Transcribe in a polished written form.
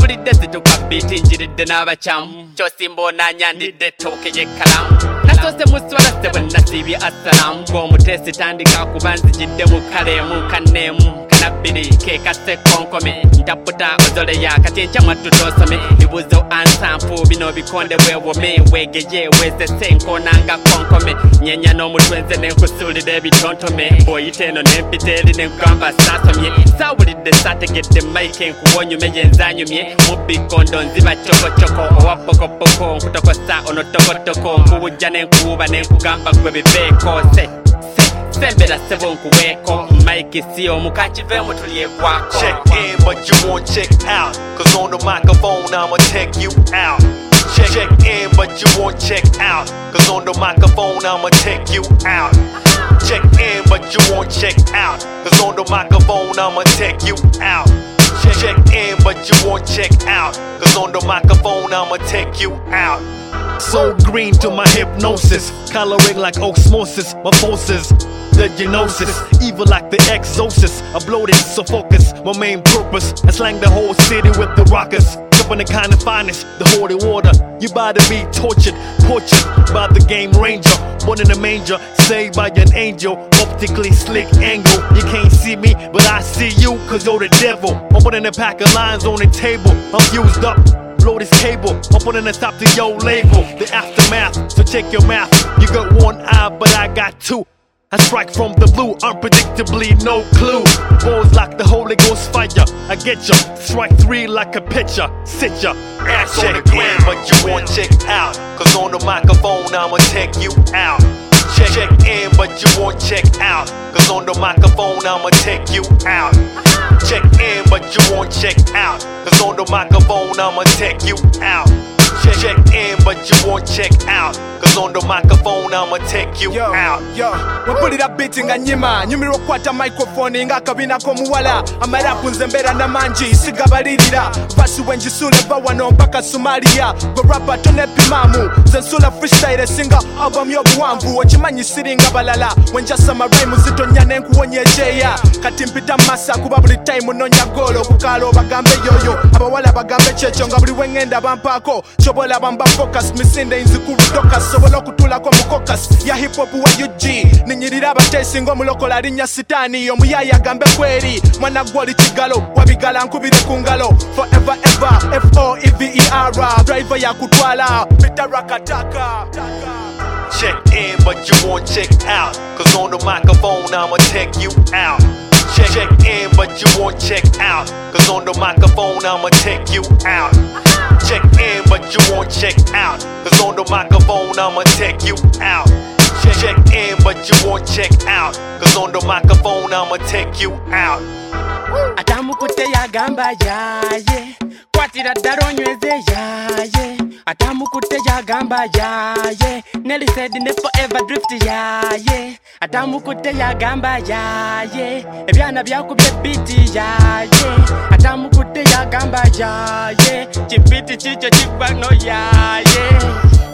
mpulidde zitukabiti njiridde n'abakyamu kyosimba onanyandidde ettooke y'ekkalamu nasoose muswala ssebwe nasiibye assalamu ng'omuteesi tandika kuba nzijidde mu kaleemu kanneemu kanabbiri kekase konkome ntaputa ozoleya kati enkya tutosome bibuzo ansampu bino bikonde bwewome wegeye wezese nkonanga konkome nyenya n'omutwe nze nenkusuulira ebitontome bw'oyita eno n'empita eri nenkugamba saasomye saawulidde saategedde mayike enkuwonyume yenzanyumye mubikondo nziba cokocoko owa pokopoko nkutokosa ono tokotoko nkuwujja nenkuwuba nenkugamba gwe biveeko sembera sebo nkuweeko Mike si omukakiveemu tulyekwako. Check in but you won't check out, cause on the microphone I'ma take you out. Check in but you won't check out, cause on the microphone I'ma take you out. Check in but you won't check out, cause on the microphone I'ma take you out. Check in but you won't check out, cause on the microphone I'ma take you out. So green to my hypnosis, coloring like osmosis, my forces, the genosis, evil like the exorcist. I bloated, so focus, my main purpose, I slang the whole city with the rockers. Jumping the kind of finest, the holy water. You about to be tortured by the game ranger. Born in a manger, saved by an angel. Optically slick angle. You can't see me, but I see you, cause you're the devil. I'm putting a pack of lines on the table. I'm fused up. Blow this cable, I'm putting the top to your label. The aftermath, so check your math. You got one eye, but I got two. I strike from the blue, unpredictably, no clue. Balls like the Holy Ghost fire. I get ya, strike three like a pitcher. Sit ya, ass on the ground, but you won't check out. Cause on the microphone, I'ma take you out. Check in, but you won't check out. Cause on the microphone, I'ma take you out. Check in, but you won't check out. Cause on the microphone, I'ma take you out. Check in, but you won't check out. Cause on the microphone, I'ma take you out. Wapulira beat nga nyima nyumirwa okukwata microphone nga akabina k'omuwala amarapu nze mbeera namangi sigabalirira vasi wenjisula eva wano mpaka Somalia gwe rapper tonepimaamu nze nsula freestyle esinga album y'obuwanvu okimanyi siringa balala wenjasama rhyme zitonya nenkuwonya ejeeya kati mpita masa kuba buli time nonya goolo okukaala bagambe yoyo abawala bagambe kyekyo nga buli wengenda bampaako kyobola bamba focus misinde nzikulu tokas sobola okutulako mu caucus ya hip hop wa UG ninyirira abateesi ng'omulokola alinnya sitaani omuyaayi agambe kweri mwana gwoli kigalo wabigala nkubire ku ngalo forever ever FOEVER driver yakutwala bitarakataka. Check in but you won't check out, cause on the microphone I'ma take you out. Check in but you won't check out, cause on the microphone I'ma take you out. Check in but you won't check out, cause on the microphone I'ma take you out. Check in but you won't check out, cause on the microphone I'ma take you out. Atamukute yagamba yaye kwatira ddala onyweze yaye atamukute yagamba yaye Nelly said ne forever drift yaye atamukute yagamba yaye ebyana byakubye beat yaye atamukute yagamba yaye kibiti kikyo kigwa no yaye